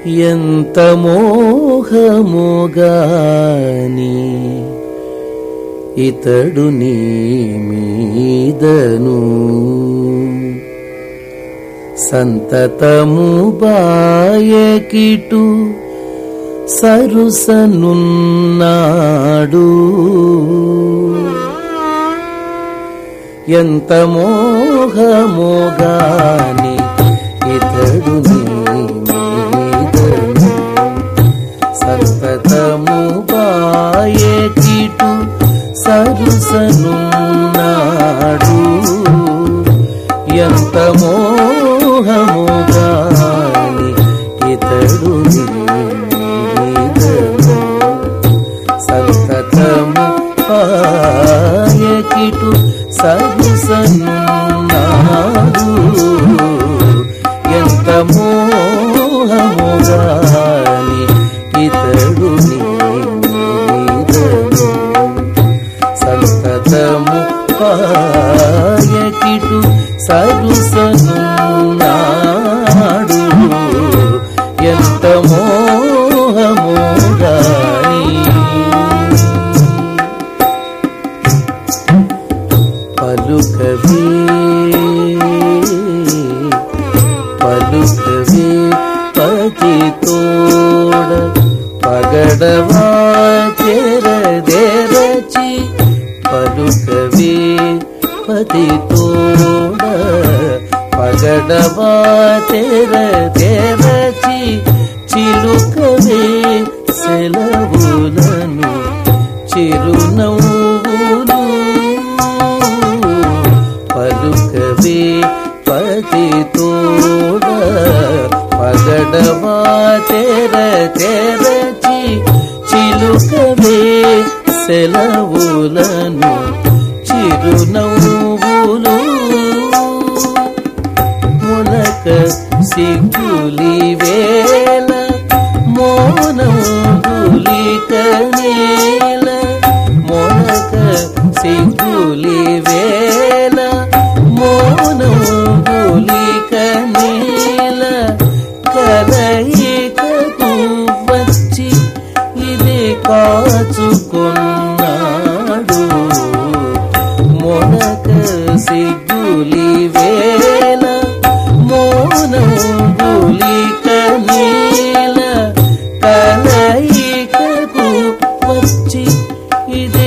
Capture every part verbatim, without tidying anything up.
ఎంత మోహమోగాని ఇతడు నీ మీదను సంతతము బాయకిటు సరుసనున్నాడు. ఎంత మోహమోగాని ఇతడు నీ మీదను సంతతము బాయకిటు సరుసనున్నాడు. ఎంత మోహమోగాని ఇతడు నీ మీదను సంతతము బాయకిటు సరుసనున్నాడు. ఎంత మోహమోగాని ఇతడు నీ మీదను సంతతము బాయకిటు సరుసనున్నాడు. ఎంత మోహమోగాని పలుకవే పలుకవే పతి తోడ పగడవా తెరదెరచి పలుకవే పతి తోడ పగడవా తెరదెరచి చిలుకవే సెలవులను చిరునవ్వులు పలుకవే పతి తోడ పగడవా తెరదెరచి చిలుకవే సెలవులను చిరునవ్వులు మునక సిగ్గులి వేళ మౌనములిక నేల మునక సిగ్గులి వేళ మౌనములిక నేల కలయికకు వచ్చి ఇది కాచుకున్నాడు. మునక సిగ్గులి వేళ మౌనములిక నేల కలయికకు వచ్చి ఇది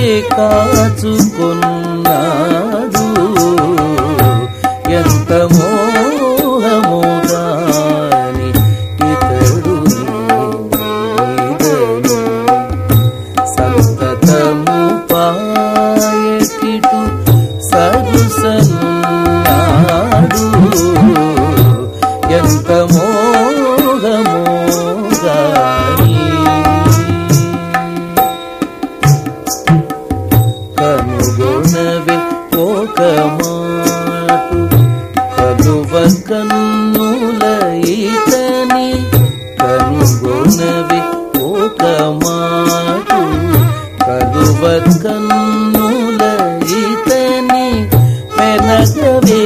కాచుకున్నాడు. ఎంత మోహమోగాని ఇతడు మీదను సంతతము బాయకిటు సరుసనున్నాడు. ఎంత మోహమోగాని కనుగొనవే ఒక మాటు కలువ కన్నుల ఇతని కనుగొనవే ఒక మాటు కలువ కన్నుల ఇతని పెనగవే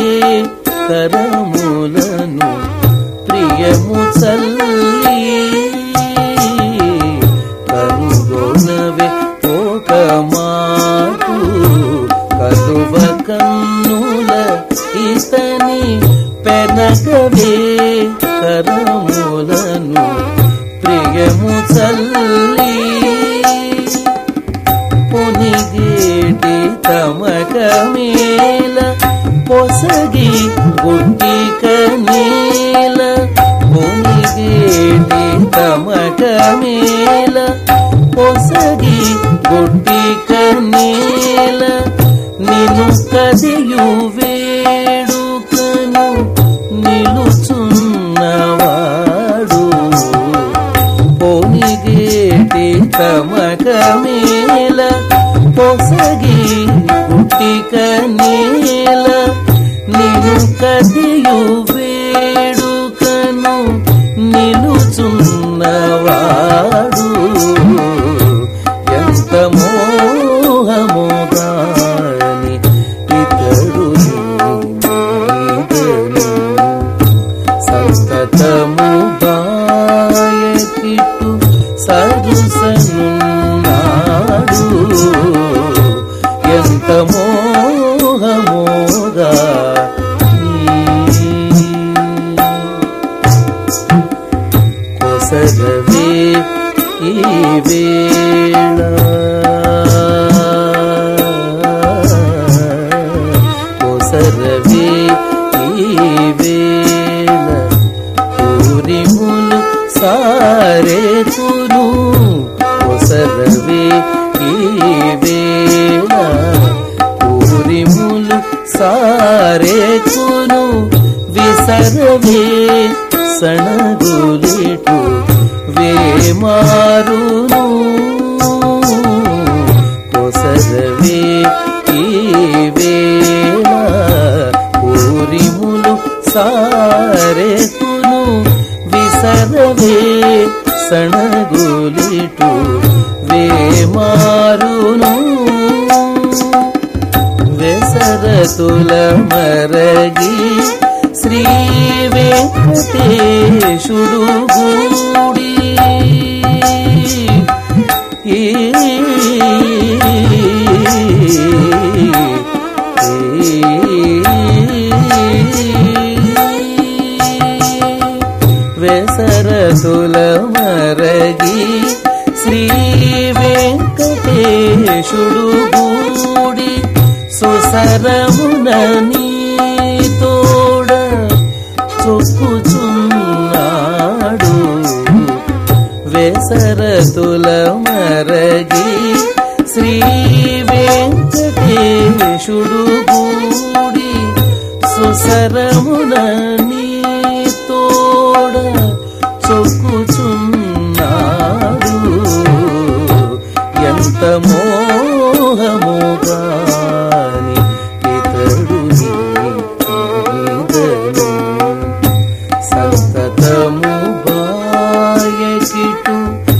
కరములను ప్రియము చల్లి కనుగొనవే ఒక మాటు కలువ కన్నుల ఇతని పెనగవే కరములను ప్రియము చల్లి పొనిగేటి తమకమేల పొసగి గుడ్డిక నేల పొనిగేటి తమకమేల పొసగి గుడ్డిక నేల నిను కదియు వేడుకను నిలుచున్నవాడు. పొనిగేటి తమకమేల పొసగి గుడ్డిక నేల నిను కదియు వేడుకను నిలుచున్నవాడు. ఎంత మోహమోగాని ఇతడు మీదను సంతతము బాయ కొసరవే ఈ వేళ పూరిములు సారేతును కొసరవే ఈ వేళ పూరిములు సారేతును విసరవే సణగులిటు వేమారును కొసరవే ఈ వేళ పూరిములు సారేతును విసరవే సణగులిటు వేమారును వెసరతుల మరగి శ్రీ వెంకటేశుడు గూడి ఈ వెసరతుల మరగి శ్రీ వెంకటేశుడు గూడి సుసరమునని తోడ చొక్కుచున్నాడు వెసరతుల మరగి శ్రీ వెంకటేశుడు గూడి సుసరమునని తోడ చొక్కుచున్నాడు ఎంత మోహముగాని ఇతడు నీదను సంతతము బాయకిటు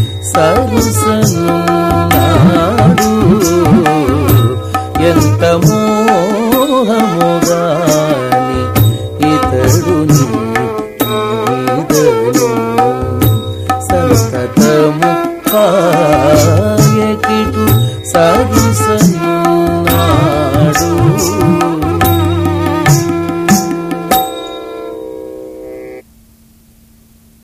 సరుసనున్నాడు ఎంత మోహముగాని ఇతడు నీదను సంతతము